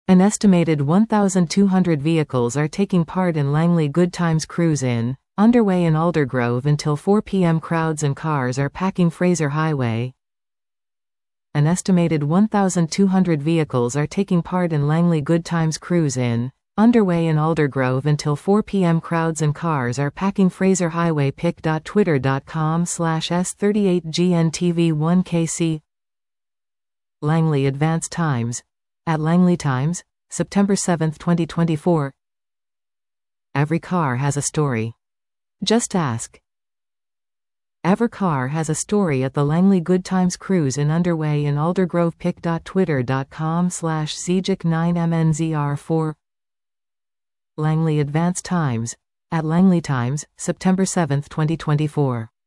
An estimated 1,200 vehicles are taking part in Langley Good Times Cruise In, underway in Aldergrove until 4 p.m. Crowds and cars are packing Fraser Highway. An estimated 1,200 vehicles are taking part in Langley Good Times Cruise In, underway in Aldergrove until 4 p.m. Crowds and cars are packing Fraser Highway. pic.twitter.com/s38gntv1kc. Langley Advance Times. At Langley Times, September 7, 2024. Every car has a story. Just ask. Every car has a story at the Langley Good Times Cruise In underway in Aldergrove. pic.twitter.com/cjic9mnzr4. Langley Advance Times. At Langley Times, September 7, 2024.